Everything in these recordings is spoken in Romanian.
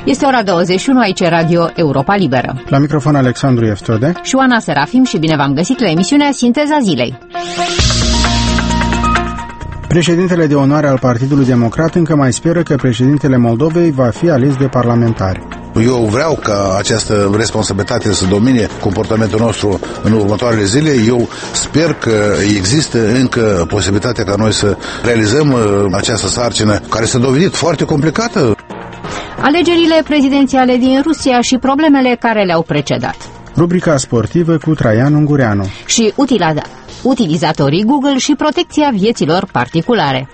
Este ora 21, aici Radio Europa Liberă. La microfon Alexandru Eftode și Oana Serafim și bine v-am găsit la emisiunea Sinteza Zilei. Președintele de onoare al Partidului Democrat încă mai speră că președintele Moldovei va fi ales de parlamentari. Eu vreau ca această responsabilitate să domine comportamentul nostru în următoarele zile. Eu sper că există încă posibilitatea ca noi să realizăm această sarcină care s-a dovedit foarte complicată. Alegerile prezidențiale din Rusia și problemele care le-au precedat. Rubrica sportivă cu Traian Ungureanu. Și utilizatorii Google și protecția vieților particulare.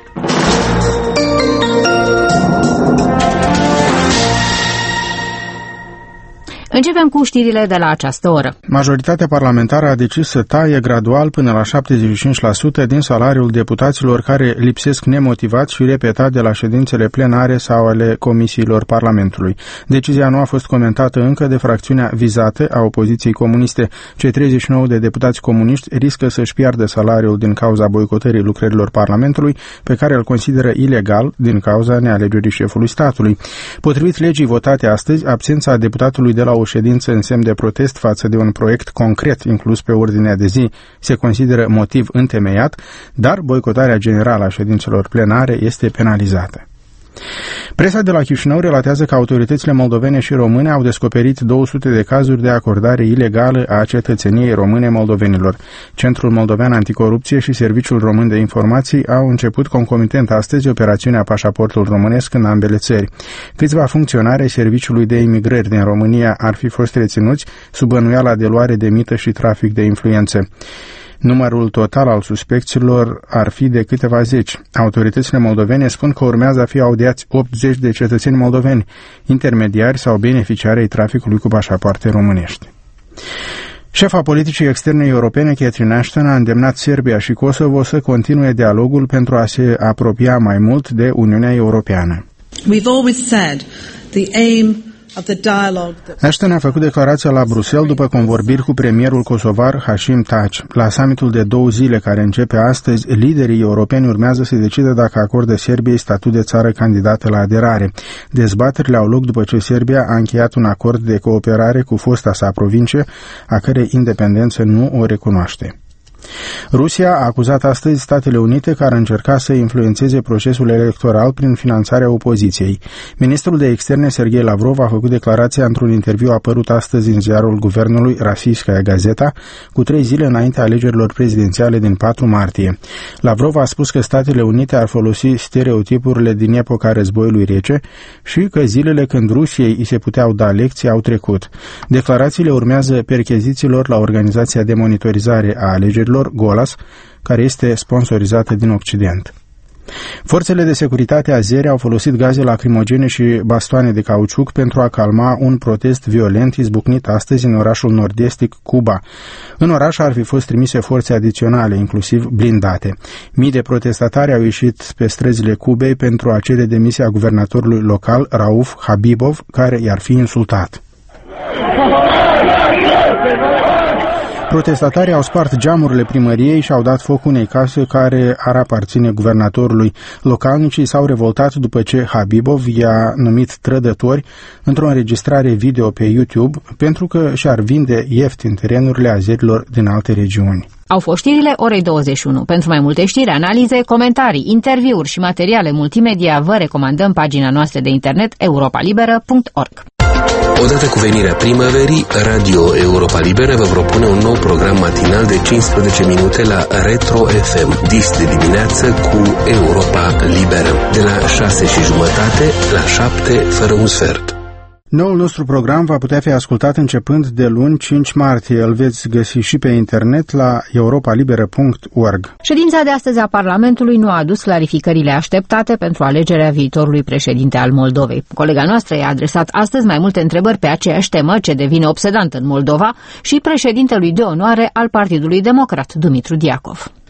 Începem cu știrile de la această oră. Majoritatea parlamentară a decis să taie gradual până la 75% din salariul deputaților care lipsesc nemotivat și repetat de la ședințele plenare sau ale comisiilor Parlamentului. Decizia nu a fost comentată încă de fracțiunea vizată a opoziției comuniste. Cei 39 de deputați comuniști riscă să-și piardă salariul din cauza boicotării lucrărilor Parlamentului, pe care îl consideră ilegal din cauza nealegerii șefului statului. Potrivit legii votate astăzi, absența deputatului de la o ședință în semn de protest față de un proiect concret inclus pe ordinea de zi se consideră motiv întemeiat, dar boicotarea generală a ședințelor plenare este penalizată. Presa de la Chișinău relatează că autoritățile moldovene și române au descoperit 200 de cazuri de acordare ilegală a cetățeniei române moldovenilor. Centrul Moldovean Anticorupție și Serviciul Român de Informații au început concomitent astăzi operațiunea Pașaportul Românesc în ambele țări. Câțiva funcționari ai Serviciului de Imigrări din România ar fi fost reținuți sub bănuiala de luare de mită și trafic de influențe. Numărul total al suspecților ar fi de câteva zeci. Autoritățile moldovene spun că urmează a fi audiați 80 de cetățeni moldoveni, intermediari sau beneficiari ai traficului cu pașapoarte românești. Șefa politicii externe europene, Catherine Ashton, a îndemnat Serbia și Kosovo să continue dialogul pentru a se apropia mai mult de Uniunea Europeană. We've always said the aim Ashton a făcut declarația la Bruxelles după convorbiri cu premierul kosovar Hashim Taci. La summitul de 2 zile care începe astăzi, liderii europeni urmează să decidă dacă acordă Serbiei statut de țară candidată la aderare. Dezbaterile au loc după ce Serbia a încheiat un acord de cooperare cu fosta sa provincie, a cărei independență nu o recunoaște. Rusia a acuzat astăzi Statele Unite că ar încerca să influențeze procesul electoral prin finanțarea opoziției. Ministrul de Externe Sergei Lavrov a făcut declarația într-un interviu apărut astăzi în ziarul guvernului Rossiyskaya Gazeta, cu 3 zile înaintea alegerilor prezidențiale din 4 martie. Lavrov a spus că Statele Unite ar folosi stereotipurile din epoca războiului rece și că zilele când Rusiei îi se puteau da lecții au trecut. Declarațiile urmează perchezițiilor la organizația de monitorizare a alegerilor Golas, care este sponsorizată din Occident. Forțele de securitate azere au folosit gaze lacrimogene și bastoane de cauciuc pentru a calma un protest violent izbucnit astăzi în orașul nord-estic Cuba. În oraș ar fi fost trimise forțe adiționale, inclusiv blindate. Mii de protestatari au ieșit pe străzile Cubei pentru a cere demisia guvernatorului local, Rauf Habibov, care i-ar fi insultat. Protestatarii au spart geamurile primăriei și au dat foc unei case care ar aparține guvernatorului. Localnicii s-au revoltat după ce Habibov i-a numit trădători într-o înregistrare video pe YouTube pentru că și-ar vinde ieftin terenurile azerilor din alte regiuni. Au fost știrile orei 21. Pentru mai multe știri, analize, comentarii, interviuri și materiale multimedia, vă recomandăm pagina noastră de internet europalibera.org. Odată cu venirea primăverii, Radio Europa Liberă vă propune un nou program matinal de 15 minute la Retro FM, dis de dimineață cu Europa Liberă, de la 6:30 la 7 fără un sfert. Noul nostru program va putea fi ascultat începând de luni 5 martie. Îl veți găsi și pe internet la europalibera.org. Ședința de astăzi a Parlamentului nu a adus clarificările așteptate pentru alegerea viitorului președinte al Moldovei. Colega noastră i-a adresat astăzi mai multe întrebări pe aceeași temă ce devine obsedantă în Moldova și președintelui de onoare al Partidului Democrat, Dumitru Diacov.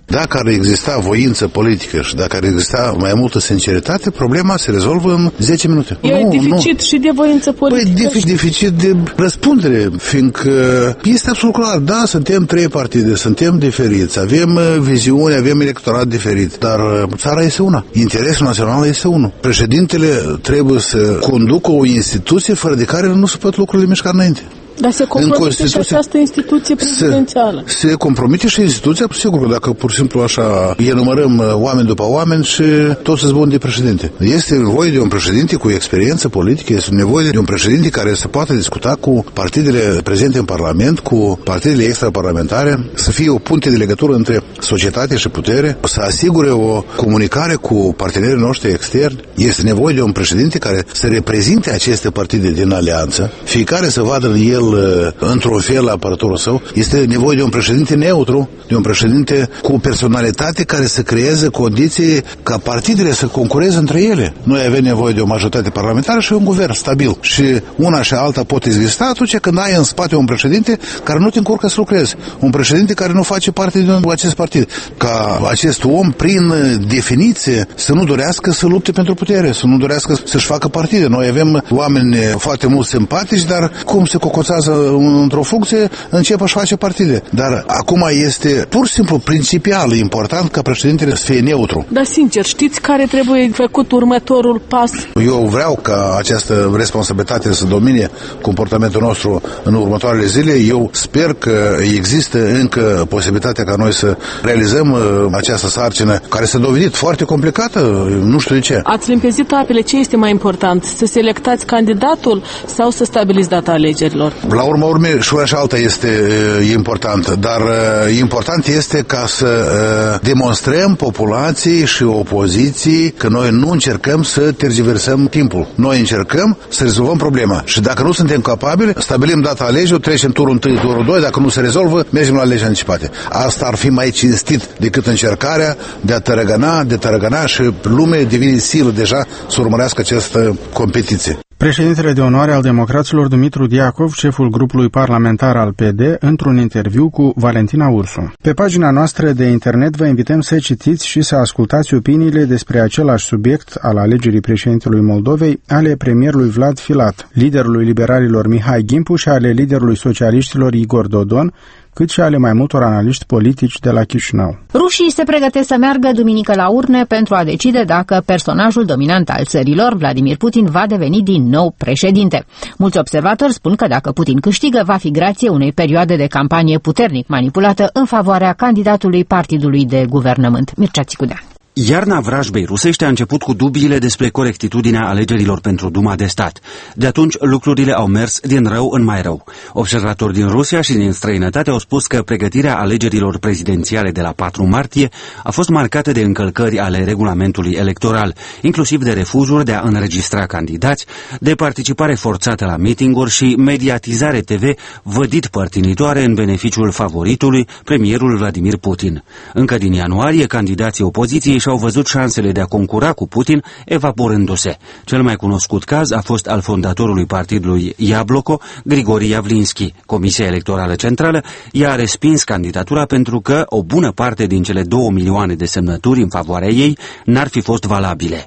Dacă ar exista voință politică și dacă ar exista mai multă sinceritate, problema se rezolvă în 10 minute. E deficit și de voință politică. Păi deficit de răspundere, fiindcă este absolut clar, da, suntem 3 partide, suntem diferiți, avem viziune, avem electorat diferit, dar țara este una. Interesul național este unul. Președintele trebuie să conducă o instituție fără de care nu se pot lucrurile mișca înainte. Dar se compromite și această instituție prezidențială. Se compromite și instituția, sigur că dacă pur și simplu așa enumărăm oameni după oameni și toți se zbun de președinte. Este nevoie de un președinte cu experiență politică, este nevoie de un președinte care să poată discuta cu partidele prezente în Parlament, cu partidele extraparlamentare, să fie o punte de legătură între societate și putere, să asigure o comunicare cu partenerii noștri externi. Este nevoie de un președinte care să reprezinte aceste partide din alianță, fiecare să vadă în el într-un fel apărătorul său. Este nevoie de un președinte neutru, de un președinte cu personalitate care să creeze condiții ca partidele să concureze între ele. Noi avem nevoie de o majoritate parlamentară și un guvern stabil. Și una și alta pot exista atunci când ai în spate un președinte care nu te încurcă să lucrezi. Un președinte care nu face parte din acest partid. Ca acest om, prin definiție, să nu dorească să lupte pentru putere, să nu dorească să-și facă partide. Noi avem oameni foarte mult simpatici, dar cum se cocoțează într-o funcție, începe și face partide. Dar acum este pur și simplu principial important ca președintele să fie neutru. Dar sincer, știți care trebuie făcut următorul pas? Eu vreau ca această responsabilitate să domine comportamentul nostru în următoarele zile. Eu sper că există încă posibilitatea ca noi să realizăm această sarcină care s-a dovedit foarte complicată, nu știu de ce. Ați limpezit apele, ce este mai important? Să selectați candidatul sau să stabiliți data alegerilor? La urma urmei, și una și alta este importantă, dar important este ca să demonstrăm populației și opoziției că noi nu încercăm să tergiversăm timpul. Noi încercăm să rezolvăm problema. Și dacă nu suntem capabili, stabilim data alegerilor, trecem turul 1, turul 2, dacă nu se rezolvă, mergem la alegeri anticipate. Asta ar fi mai cinstit decât încercarea de a tărăgăna și lumea devine silă deja să urmărească această competiție. Președintele de onoare al democraților Dumitru Diacov, șeful grupului parlamentar al PD, într-un interviu cu Valentina Ursu. Pe pagina noastră de internet vă invităm să citiți și să ascultați opiniile despre același subiect al alegerii președintelui Moldovei ale premierului Vlad Filat, liderului liberalilor Mihai Gimpu și ale liderului socialiștilor Igor Dodon, cât și ale mai multor analiști politici de la Chișinău. Rușii se pregătesc să meargă duminică la urne pentru a decide dacă personajul dominant al țărilor, Vladimir Putin, va deveni din nou președinte. Mulți observatori spun că dacă Putin câștigă, va fi grație unei perioade de campanie puternic manipulată în favoarea candidatului partidului de guvernământ. Mircea Țicudea. Iarna vrajbei rusești a început cu dubiile despre corectitudinea alegerilor pentru Duma de stat. De atunci, lucrurile au mers din rău în mai rău. Observatori din Rusia și din străinătate au spus că pregătirea alegerilor prezidențiale de la 4 martie a fost marcată de încălcări ale regulamentului electoral, inclusiv de refuzuri de a înregistra candidați, de participare forțată la mitinguri și mediatizare TV vădit părtinitoare în beneficiul favoritului, premierul Vladimir Putin. Încă din ianuarie, candidații opoziției și-au văzut șansele de a concura cu Putin evaporându-se. Cel mai cunoscut caz a fost al fondatorului partidului Iabloko, Grigori Yavlinski. Comisia Electorală Centrală i-a respins candidatura pentru că o bună parte din cele 2 milioane de semnături în favoarea ei n-ar fi fost valabile.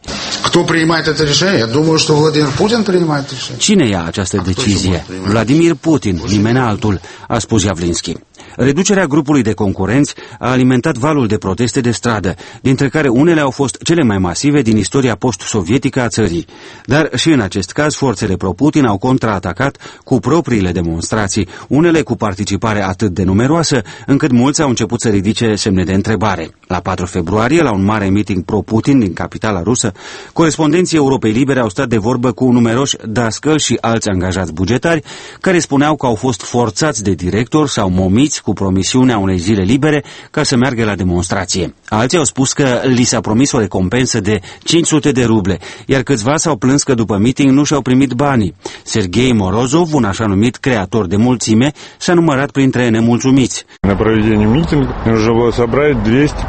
Cine ia această decizie? Vladimir Putin, nimeni altul, a spus Yavlinski. Reducerea grupului de concurenți a alimentat valul de proteste de stradă, dintre care unele au fost cele mai masive din istoria post-sovietică a țării. Dar și în acest caz, forțele pro-Putin au contraatacat cu propriile demonstrații, unele cu participare atât de numeroasă, încât mulți au început să ridice semne de întrebare. La 4 februarie, la un mare meeting pro-Putin din capitala rusă, corespondenții Europei Libere au stat de vorbă cu numeroși dascăli și alți angajați bugetari, care spuneau că au fost forțați de director sau momiți cu promisiunea unei zile libere ca să meargă la demonstrație. Alții au spus că li s-a promis o recompensă de 500 de ruble, iar câțiva s-au plâns că după meeting nu și-au primit banii. Sergei Morozov, un așa numit creator de mulțime, s-a numărat printre nemulțumiți. На проведение митинга нужно было собрать 250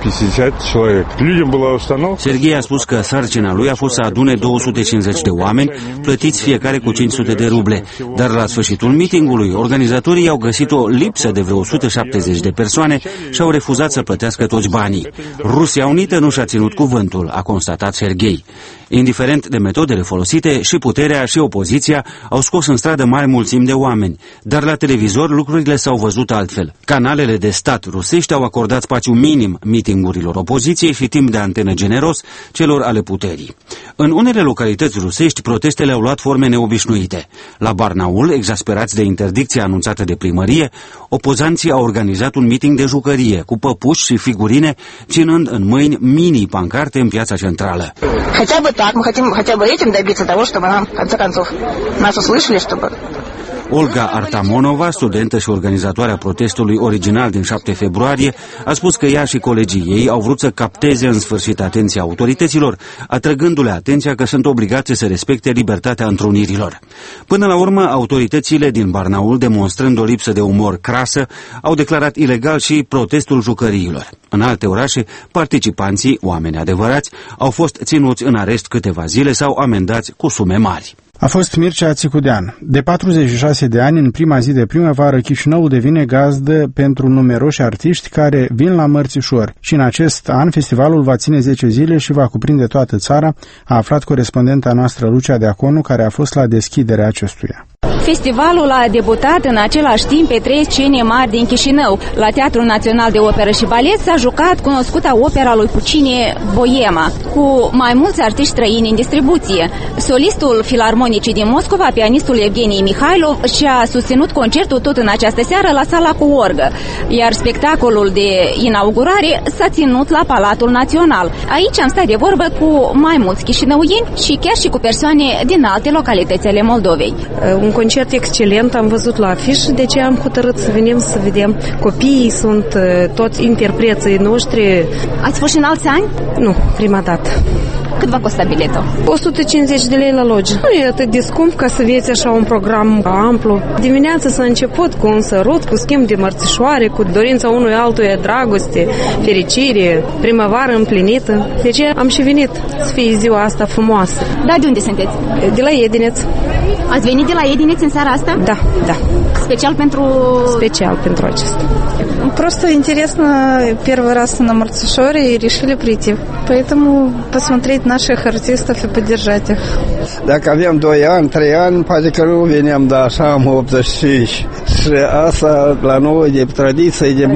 Serghei a spus că sarcina lui a fost să adune 250 de oameni, plătiți fiecare cu 500 de ruble. Dar la sfârșitul mitingului, organizatorii au găsit o lipsă de vreo 170 de persoane și au refuzat să plătească toți banii. Rusia Unită nu și-a ținut cuvântul, a constatat Serghei. Indiferent de metodele folosite, și puterea și opoziția au scos în stradă mari mulțimi de oameni. Dar la televizor lucrurile s-au văzut altfel. Canalele de stat rusești au acordat spațiu minim mitingurilor opoziției și timp de antenă generos celor ale puterii. În unele localități rusești, protestele au luat forme neobișnuite. La Barnaul, exasperați de interdicția anunțată de primărie, opozanții au organizat un miting de jucărie, cu păpuși și figurine, ținând în mâini mini-pancarte în piața centrală. Так, мы хотим хотя бы этим добиться того, чтобы нам, в конце концов, нас услышали, чтобы... Olga Artamonova, studentă și organizatoarea protestului original din 7 februarie, a spus că ea și colegii ei au vrut să capteze în sfârșit atenția autorităților, atrăgându-le atenția că sunt obligați să respecte libertatea întrunirilor. Până la urmă, autoritățile din Barnaul, demonstrând o lipsă de umor crasă, au declarat ilegal și protestul jucăriilor. În alte orașe, participanții, oameni adevărați, au fost ținuți în arest câteva zile sau amendați cu sume mari. A fost Mircea Țicudean. De 46 de ani, în prima zi de primăvară, Chișinăul devine gazdă pentru numeroși artiști care vin la Mărțișor. Și în acest an, festivalul va ține 10 zile și va cuprinde toată țara, a aflat corespondenta noastră Lucia Deaconu, care a fost la deschiderea acestuia. Festivalul a debutat în același timp pe 3 scene mari din Chișinău. La Teatrul Național de Operă și Balet s-a jucat cunoscuta opera lui Puccini, Boema, cu mai mulți artiști străini în distribuție. Solistul Filarmonicii din Moscova, pianistul Evgenii Mihailov, și-a susținut concertul tot în această seară la Sala cu orgă, iar spectacolul de inaugurare s-a ținut la Palatul Național. Aici am stat de vorbă cu mai mulți chișinăuieni și chiar și cu persoane din alte localități ale Moldovei. Un concert excelent, am văzut la afiș, de ce am hotărât să venim să vedem. Copiii sunt toți interpreții noștri. Ați fost și în alți ani? Nu, prima dată. Cât va costa biletul? 150 de lei la loge. Nu e atât de scump ca să vieți așa un program amplu. Dimineața s-a început cu un sărut, cu schimb de mărțișoare, cu dorința unui altuia, dragoste, fericire, primăvară împlinită. Deci am și venit să fie ziua asta frumoasă. Da, de unde sunteți? De la Edineț. Ați venit de la Edineț în seara asta? Da, da. Special pentru... Special pentru acesta. Просто интересно первый раз на Мартишоре и решили прийти. Поэтому посмотреть наших артистов и поддержать их. Dacă aveam 2 ani, 3 ani, poate că nu veneam, dar așa am 85. Și asta la noi de tradiție de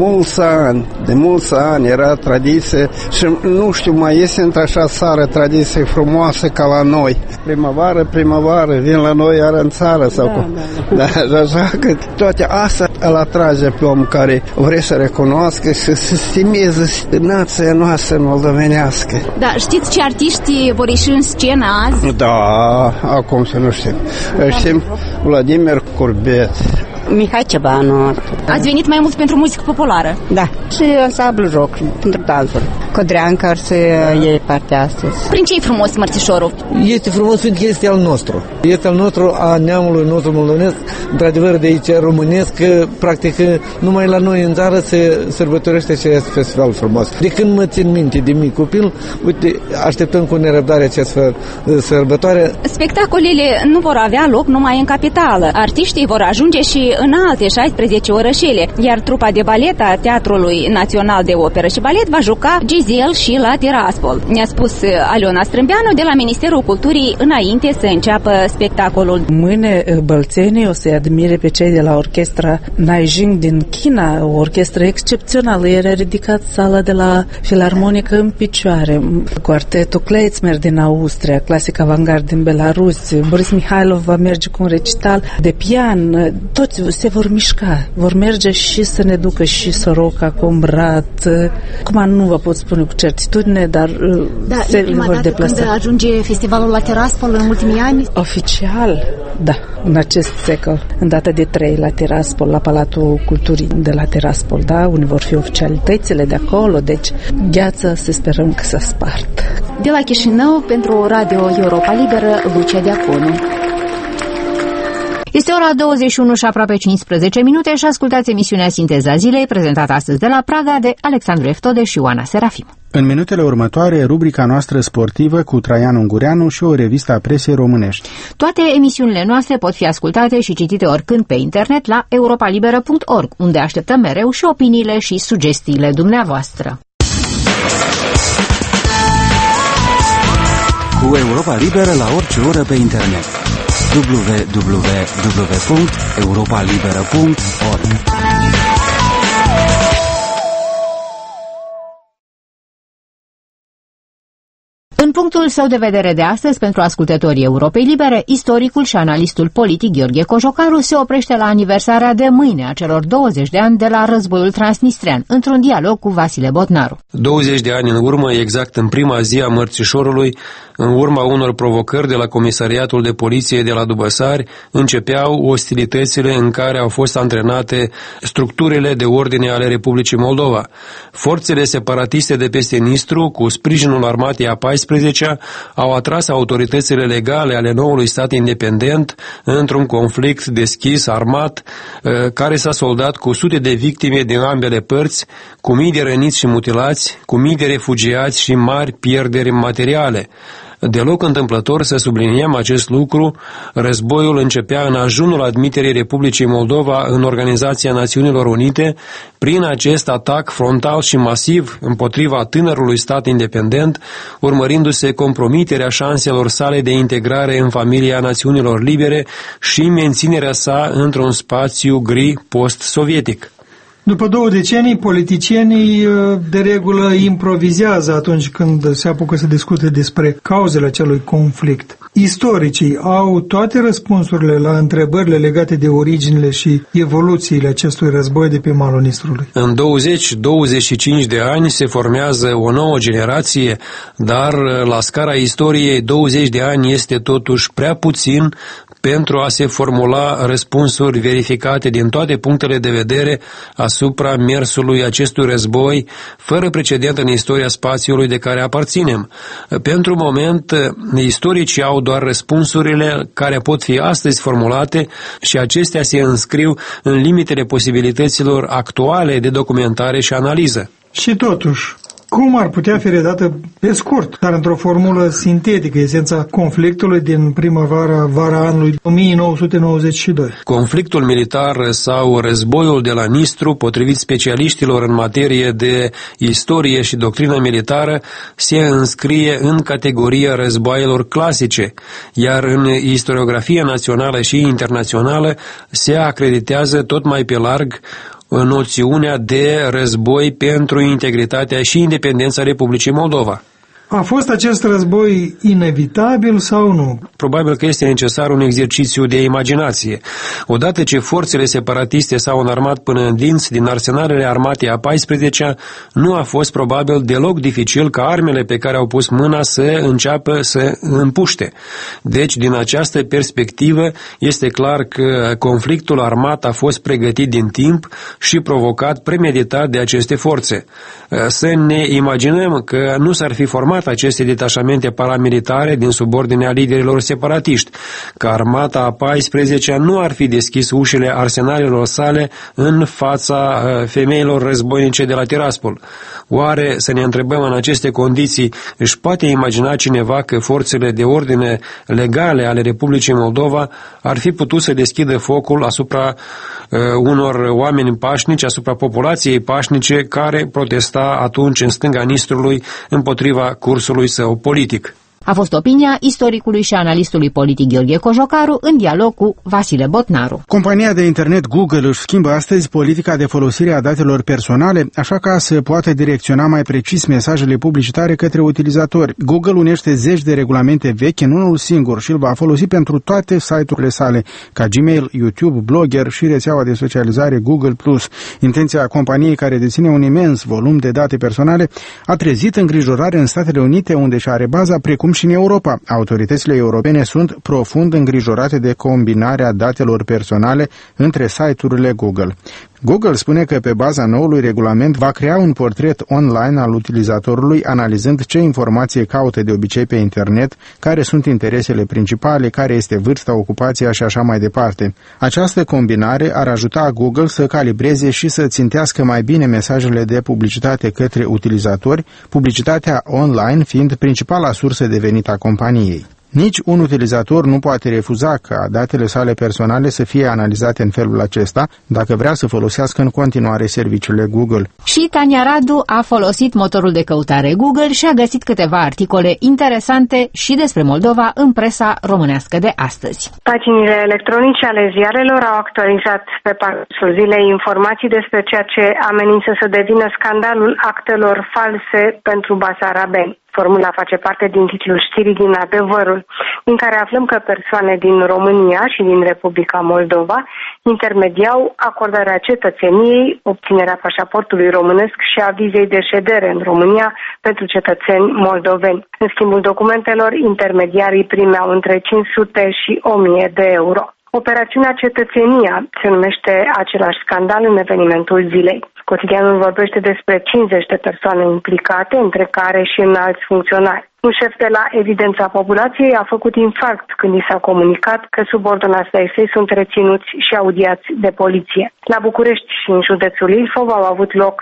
mulți ani era tradiție și nu știu, mai este într-așa țară tradiție frumoasă ca la noi. Primăvară, vin la noi iar în țară sau cum. Da, așa că toate asta îl atrage pe om care vrea să recunoască și să stimeze nația noastră moldovenească. Da, știți ce artiști vor ieși în scenă azi? Da, acum să nu știm. Știm Vladimir Curbet, Mihai Cebanu. Ați venit mai mult pentru muzică populară? Da, și ansamblu rock, pentru dansuri. Codreanca ar să iei partea astăzi. Prin ce e frumos Mărțișorul? Este frumos fiindcă este al nostru. Este al nostru, a neamului nostru moldovenesc, într-adevăr de aici românesc, practic numai la noi în țară se sărbătorește acest festival frumos. De când mă țin minte de mic copil, uite, așteptăm cu nerăbdare această sărbătoare. Spectacolele nu vor avea loc numai în capitală. Artiștii vor ajunge și în alte 16 orășele, iar trupa de balet a Teatrului Național de Operă și Balet va juca Giselle și la Tiraspol. Ne-a spus Aliona Strâmbeanu de la Ministerul Culturii înainte să înceapă spectacolul. Mâine bălțenii o să-i admire pe cei de la orchestra Naijing din China, o orchestră excepțională. Ieri a ridicat sala de la Filarmonică în picioare. Quartetul Klezmer din Austria, clasic avantgard din Belarus, Boris Mihailov va merge cu un recital de pian. Toți se vor mișca, vor merge și să ne ducă și Soroca, Combrat. Acum nu vă pot spune cu certitudine, dar se vor deplasa. Când ajunge festivalul la Tiraspol în ultimii ani? Oficial, da, în acest secol, în data de 3 la Tiraspol, la Palatul Culturii de la Tiraspol, da, unde vor fi oficialitățile de acolo, deci gheața să sperăm că s-a spart. De la Chișinău, pentru Radio Europa Liberă, Lucia Deaconu. Este ora 21 și aproape 15 minute și ascultați emisiunea Sinteza Zilei, prezentată astăzi de la Praga de Alexandru Eftode și Oana Serafim. În minutele următoare, rubrica noastră sportivă cu Traian Ungureanu și o revistă a presei românești. Toate emisiunile noastre pot fi ascultate și citite oricând pe internet la europalibera.org, unde așteptăm mereu și opiniile și sugestiile dumneavoastră. Cu Europa Liberă la orice oră pe internet. www.europalibera.org. În punctul său de vedere de astăzi, pentru ascultătorii Europei Libere, istoricul și analistul politic Gheorghe Cojocaru se oprește la aniversarea de mâine a celor 20 de ani de la războiul transnistrean, într-un dialog cu Vasile Botnaru. 20 de ani în urmă, exact în prima zi a Mărțișorului, în urma unor provocări de la Comisariatul de Poliție de la Dubăsari, începeau ostilitățile în care au fost antrenate structurile de ordine ale Republicii Moldova. Forțele separatiste de peste Nistru, cu sprijinul armatei a 14-a, au atras autoritățile legale ale noului stat independent într-un conflict deschis, armat, care s-a soldat cu sute de victime din ambele părți, cu mii de răniți și mutilați, cu mii de refugiați și mari pierderi materiale. Deloc întâmplător să subliniem acest lucru, războiul începea în ajunul admiterii Republicii Moldova în Organizația Națiunilor Unite, prin acest atac frontal și masiv împotriva tânărului stat independent, urmărindu-se compromiterea șanselor sale de integrare în familia Națiunilor Libere și menținerea sa într-un spațiu gri post-sovietic. După 2 decenii, politicienii de regulă improvizează atunci când se apucă să discute despre cauzele acelui conflict. Istoricii au toate răspunsurile la întrebările legate de originile și evoluțiile acestui război de pe malul Nistrului. În 20-25 de ani se formează o nouă generație, dar la scara istoriei 20 de ani este totuși prea puțin pentru a se formula răspunsuri verificate din toate punctele de vedere asupra mersului acestui război, fără precedent în istoria spațiului de care aparținem. Pentru moment, istoricii au doar răspunsurile care pot fi astăzi formulate și acestea se înscriu în limitele posibilităților actuale de documentare și analiză. Și totuși, cum ar putea fi redată pe scurt, dar într-o formulă sintetică, esența conflictului din vara anului 1992? Conflictul militar sau războiul de la Nistru, potrivit specialiștilor în materie de istorie și doctrină militară, se înscrie în categoria războaielor clasice, iar în istoriografia națională și internațională se acreditează tot mai pe larg noțiunea de război pentru integritatea și independența Republicii Moldova. A fost acest război inevitabil sau nu? Probabil că este necesar un exercițiu de imaginație. Odată ce forțele separatiste s-au înarmat până în dinți din arsenalele armatei a 14-a, nu a fost probabil deloc dificil ca armele pe care au pus mâna să înceapă să împuște. Deci, din această perspectivă, este clar că conflictul armat a fost pregătit din timp și provocat premeditat de aceste forțe. Să ne imaginăm că nu s-ar fi format aceste detașamente paramilitare din subordinea liderilor separatiști, că armata a 14-a nu ar fi deschis ușile arsenalelor sale în fața femeilor războinice de la Tiraspol. Oare, să ne întrebăm în aceste condiții, își poate imagina cineva că forțele de ordine legale ale Republicii Moldova ar fi putut să deschidă focul asupra unor oameni pașnici, asupra populației pașnice care protesta atunci în stânga Nistrului împotriva cursului său politic? A fost opinia istoricului și analistului politic Gheorghe Cojocaru în dialog cu Vasile Botnaru. Compania de internet Google își schimbă astăzi politica de folosire a datelor personale, așa ca să poată direcționa mai precis mesajele publicitare către utilizatori. Google unește zeci de regulamente vechi în unul singur și îl va folosi pentru toate site-urile sale, ca Gmail, YouTube, Blogger și rețeaua de socializare Google+. Intenția companiei, care deține un imens volum de date personale, a trezit îngrijorare în Statele Unite, unde și are baza, precum și în Europa. Autoritățile europene sunt profund îngrijorate de combinarea datelor personale între site-urile Google. Google spune că pe baza noului regulament va crea un portret online al utilizatorului, analizând ce informație caută de obicei pe internet, care sunt interesele principale, care este vârsta, ocupația și așa mai departe. Această combinare ar ajuta Google să calibreze și să țintească mai bine mesajele de publicitate către utilizatori, publicitatea online fiind principala sursă de venit a companiei. Nici un utilizator nu poate refuza ca datele sale personale să fie analizate în felul acesta dacă vrea să folosească în continuare serviciile Google. Și Tania Radu a folosit motorul de căutare Google și a găsit câteva articole interesante și despre Moldova în presa românească de astăzi. Paginile electronice ale ziarelor au actualizat pe parcursul zilei informații despre ceea ce amenință să devină scandalul actelor false pentru basarabeni. Formula face parte din titlul știrii din Adevărul, din care aflăm că persoane din România și din Republica Moldova intermediau acordarea cetățeniei, obținerea pașaportului românesc și a vizei de ședere în România pentru cetățeni moldoveni. În schimbul documentelor, intermediarii primeau între 500 și 1000 de euro. Operațiunea Cetățenia se numește același scandal în evenimentul zilei. Cotidianul vorbește despre 50 de persoane implicate, între care și înalți funcționari. Un șef de la Evidența Populației a făcut infarct când i s-a comunicat că subordonații ai săi sunt reținuți și audiați de poliție. La București și în județul Ilfov au avut loc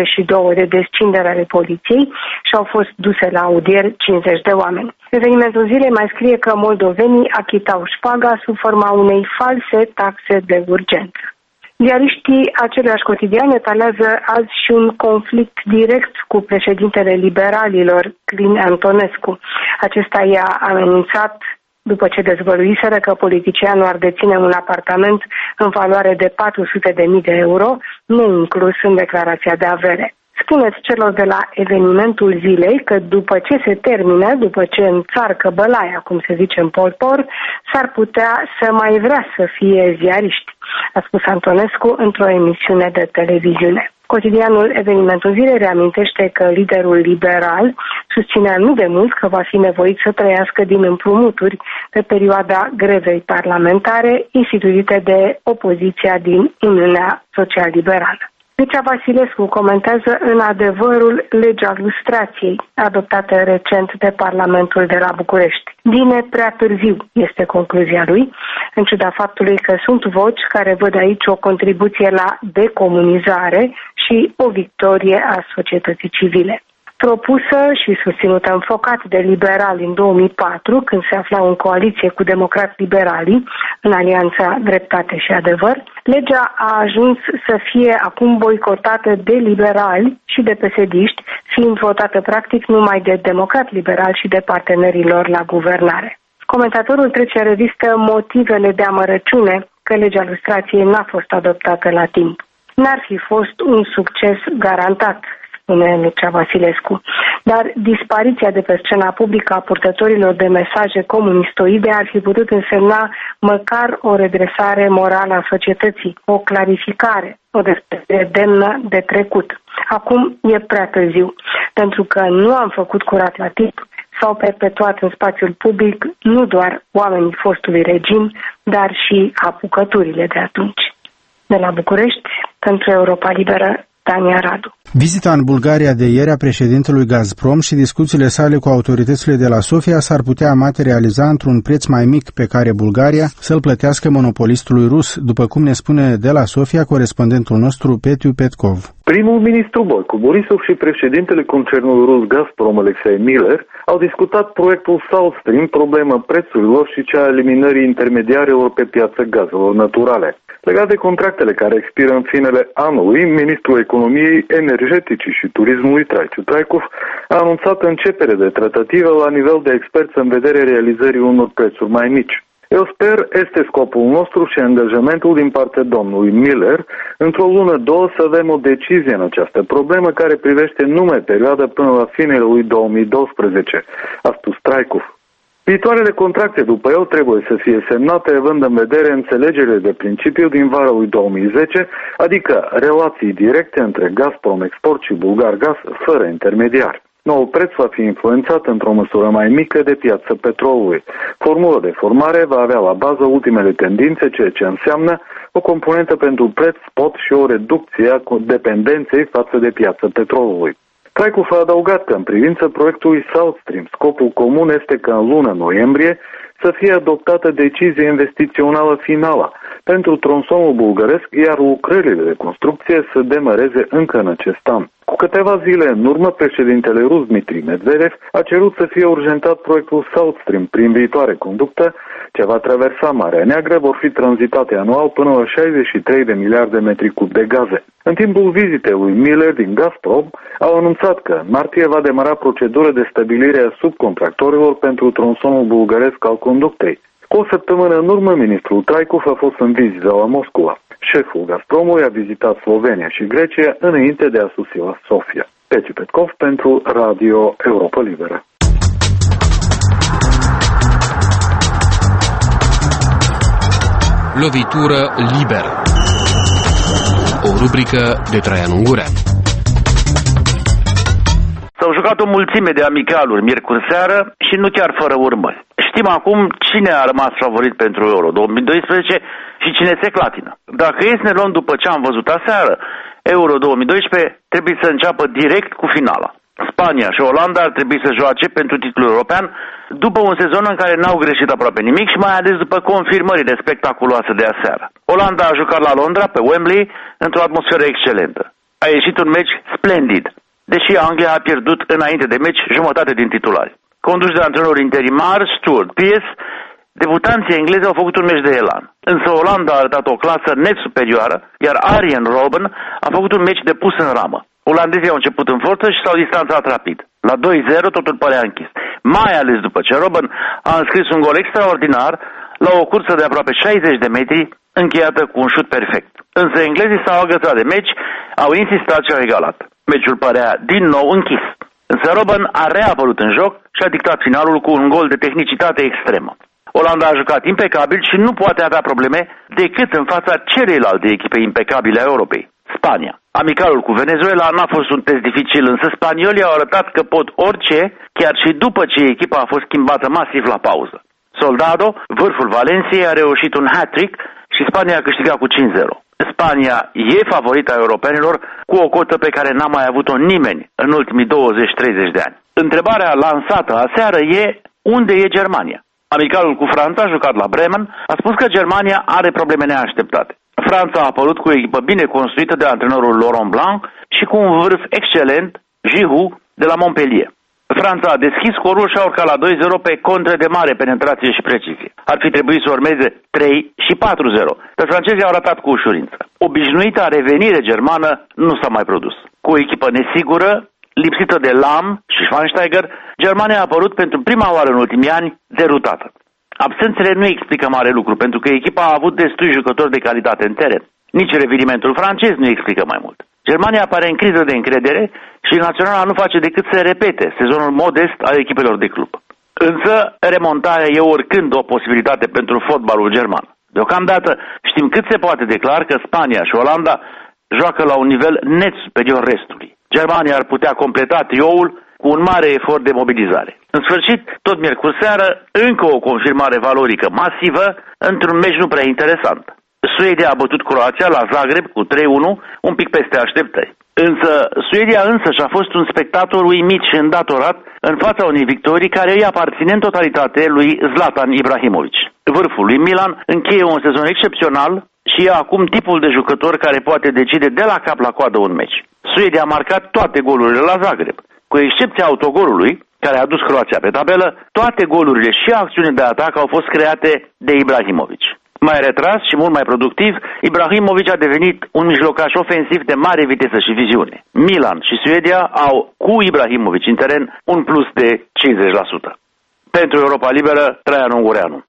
32 de descinderi ale poliției și au fost duse la audieri 50 de oameni. Evenimentul zilei mai scrie că moldovenii achitau șpaga sub forma unei false taxe de urgență. Ziariștii aceluiași cotidian etalează azi și un conflict direct cu președintele liberalilor, Clin Antonescu. Acesta i-a amenințat după ce dezvăluiseră că politicianul ar deține un apartament în valoare de 400.000 de euro, neinclus în declarația de avere. Spuneți celor de la evenimentul zilei că după ce se termină, după ce înțarcă bălaia, cum se zice în polpor, s-ar putea să mai vrea să fie ziariști, a spus Antonescu într-o emisiune de televiziune. Cotidianul Evenimentul Zilei reamintește că liderul liberal susținea nu de mult că va fi nevoit să trăiască din împrumuturi pe perioada grevei parlamentare instituite de opoziția din Uniunea Social-Liberală. Mircea Vasilescu comentează în Adevărul legea lustrației, adoptată recent de Parlamentul de la București. Vine prea târziu, este concluzia lui, în ciuda faptului că sunt voci care văd aici o contribuție la decomunizare și o victorie a societății civile. Propusă și susținută înfocat de liberali în 2004, când se aflau în coaliție cu democrați liberalii, în alianța Dreptate și Adevăr, legea a ajuns să fie acum boicotată de liberali și de PSD-iști, fiind votată practic numai de democrați liberali și de partenerilor la guvernare. Comentatorul trece în revistă motivele de amărăciune că legea lustrației n-a fost adoptată la timp. N-ar fi fost un succes garantat, spune Mircea Vasilescu, dar dispariția de pe scena publică a purtătorilor de mesaje comunistoide ar fi putut însemna măcar o redresare morală a societății, o clarificare, o despărțire demnă de trecut. Acum e prea târziu, pentru că nu am făcut curat la timp, s-au perpetuat în spațiul public nu doar oamenii fostului regim, dar și apucăturile de atunci. De la București, pentru Europa Liberă, Tania Radu. Vizita în Bulgaria de ieri a președintelui Gazprom și discuțiile sale cu autoritățile de la Sofia s-ar putea materializa într-un preț mai mic pe care Bulgaria să-l plătească monopolistului rus, după cum ne spune de la Sofia corespondentul nostru Petiu Petkov. Primul ministru Boico Borisov și președintele concernului rus Gazprom Alexei Miller au discutat proiectul South Stream, problema prețurilor și cea a eliminării intermediarilor pe piața gazelor naturale. Legat de contractele care expiră în finele anului, ministrul economiei, energeticii și turismului Traițiu Traicov a anunțat începere de tratative la nivel de experți în vederea realizării unor prețuri mai mici. Eu sper, este scopul nostru și angajamentul din partea domnului Miller, într-o lună, două, să avem o decizie în această problemă care privește numai perioada până la finele lui 2012, a spus Traicov. Viitoarele contracte după el trebuie să fie semnate având în vedere înțelegerile de principiu din vara lui 2010, adică relații directe între Gazprom Export și Bulgargaz fără intermediari. Noul preț va fi influențat într-o măsură mai mică de piața petrolului. Formula de formare va avea la bază ultimele tendințe, ceea ce înseamnă o componentă pentru preț spot și o reducție a dependenței față de piața petrolului. Traikov a adăugat că în privința proiectului South Stream, scopul comun este ca în luna noiembrie să fie adoptată decizia investițională finală pentru tronsonul bulgăresc, iar lucrările de construcție să demareze încă în acest an. Cu câteva zile în urmă, președintele rus Dmitri Medvedev a cerut să fie urgentat proiectul South Stream prin viitoare conductă, ce va traversa Marea Neagră, vor fi tranzitate anual până la 63 de miliarde de metri cub de gaze. În timpul vizitei lui Miller din Gazprom, au anunțat că în martie va demara procedură de stabilire a subcontractorilor pentru tronsonul bulgăresc al conductei. Cu o săptămână în urmă, ministrul Traikov a fost în vizită la Moscova. Șeful Gazpromului a vizitat Slovenia și Grecia înainte de a sosi la Sofia. Peti Petkov pentru Radio Europa Liberă. Lovitură liberă. O rubrică de Traian Ungurean. S-au jucat o mulțime de amicaluri miercuri seară și nu chiar fără urmări. Știm acum cine a rămas favorit pentru Euro 2012 și cine se clatină. Dacă e să ne luăm după ce am văzut aseară, Euro 2012 trebuie să înceapă direct cu finala. Spania și Olanda ar trebui să joace pentru titlul european după un sezon în care n-au greșit aproape nimic și mai ales după confirmările spectaculoase de aseară. Olanda a jucat la Londra, pe Wembley, într-o atmosferă excelentă. A ieșit un meci splendid, deși Anglia a pierdut înainte de meci jumătate din titulari. Conduși de antrenorul interimar Stuart Pearce, debutanții englezi au făcut un meci de elan. Însă Olanda a arătat o clasă net superioară, iar Arjen Robben a făcut un meci de pus în ramă. Olandezii au început în forță și s-au distanțat rapid. La 2-0 totul părea închis, mai ales după ce Robben a înscris un gol extraordinar la o cursă de aproape 60 de metri, încheiată cu un șut perfect. Însă englezii s-au agățat de meci, au insistat și au egalat. Meciul părea din nou închis. Însă Robben a reapărut în joc și a dictat finalul cu un gol de tehnicitate extremă. Olanda a jucat impecabil și nu poate avea probleme decât în fața celeilalte echipe impecabile a Europei, Spania. Amicalul cu Venezuela n-a fost un test dificil, însă spaniolii au arătat că pot orice, chiar și după ce echipa a fost schimbată masiv la pauză. Soldado, vârful Valenciei, a reușit un hat-trick și Spania a câștigat cu 5-0. Spania e favorita europenilor cu o cotă pe care n-a mai avut-o nimeni în ultimii 20-30 de ani. Întrebarea lansată aseară e: unde e Germania? Amicalul cu Franța, jucat la Bremen, a spus că Germania are probleme neașteptate. Franța a apărut cu o echipă bine construită de antrenorul Laurent Blanc și cu un vârf excelent, Giroud, de la Montpellier. Franța a deschis scorul și a urcat la 2-0 pe contre de mare penetrație și precizie. Ar fi trebuit să urmeze 3 și 4-0, dar francezii au ratat cu ușurință. Obișnuita revenire germană nu s-a mai produs. Cu o echipă nesigură, lipsită de Lahm și Schweinsteiger, Germania a apărut pentru prima oară în ultimii ani derutată. Absențele nu explică mare lucru, pentru că echipa a avut destui jucători de calitate în teren. Nici revenimentul francez nu explică mai mult. Germania apare în criză de încredere și naționala nu face decât să repete sezonul modest al echipelor de club. Însă, remontarea e oricând o posibilitate pentru fotbalul german. Deocamdată știm cât se poate de clar că Spania și Olanda joacă la un nivel net superior restului. Germania ar putea completa trioul cu un mare efort de mobilizare. În sfârșit, tot miercuri seară, încă o confirmare valorică masivă într-un meci nu prea interesant. Suedia a bătut Croația la Zagreb cu 3-1, un pic peste așteptări. Însă Suedia însăși a fost un spectator uimit și îndatorat în fața unei victorii care îi aparține în totalitate lui Zlatan Ibrahimovic. Vârful lui Milan încheie un sezon excepțional și e acum tipul de jucător care poate decide de la cap la coadă un meci. Suedia a marcat toate golurile la Zagreb. Cu excepția autogolului, care a dus Croația pe tabelă, toate golurile și acțiunile de atac au fost create de Ibrahimovic. Mai retras și mult mai productiv, Ibrahimovic a devenit un mijlocaș ofensiv de mare viteză și viziune. Milan și Suedia au, cu Ibrahimovic în teren, un plus de 50%. Pentru Europa Liberă, Traian Ungureanu.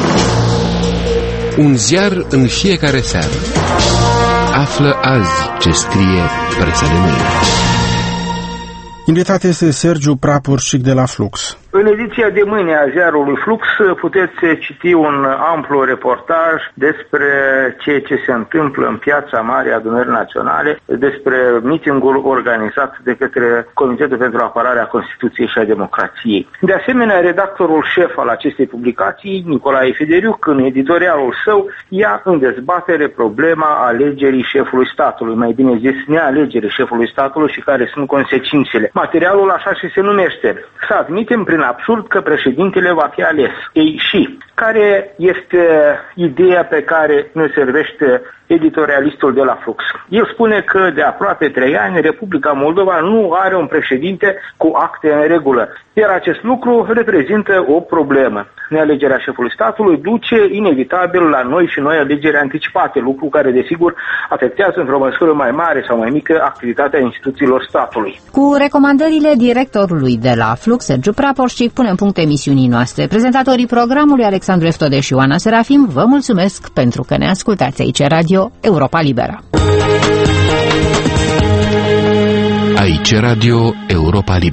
Un ziar în fiecare seară. Află azi ce scrie presa de mâine. Invitat este Sergiu Prapurșic de la Flux. În ediția de mâine a ziarului Flux puteți citi un amplu reportaj despre ceea ce se întâmplă în Piața Mare a Adunării Naționale, despre mitingul organizat de către Comitetul pentru Apărarea Constituției și a Democrației. De asemenea, redactorul șef al acestei publicații, Nicolae Fideriuc, în editorialul său, ia în dezbatere problema alegerii șefului statului, mai bine zis nealegerii șefului statului și care sunt consecințele. Materialul așa și se numește: să admitem prin absurd că președintele va fi ales. Ei și care este ideea pe care ne servește editorialistul de la Flux? El spune că de aproape 3 ani Republica Moldova nu are un președinte cu acte în regulă, iar acest lucru reprezintă o problemă. Nealegerea șefului statului duce inevitabil la noi și noi alegeri anticipate, lucru care desigur afectează într-o măsură mai mare sau mai mică activitatea instituțiilor statului. Cu recomandările directorului de la Flux, Sergiu Praporșic, punem punct emisiunii noastre. Prezentatorii programului Alexandru Eftode și Ioana Serafim vă mulțumesc pentru că ne ascultați aici Radio Europa Liberă. Aici Radio Europa Liberă.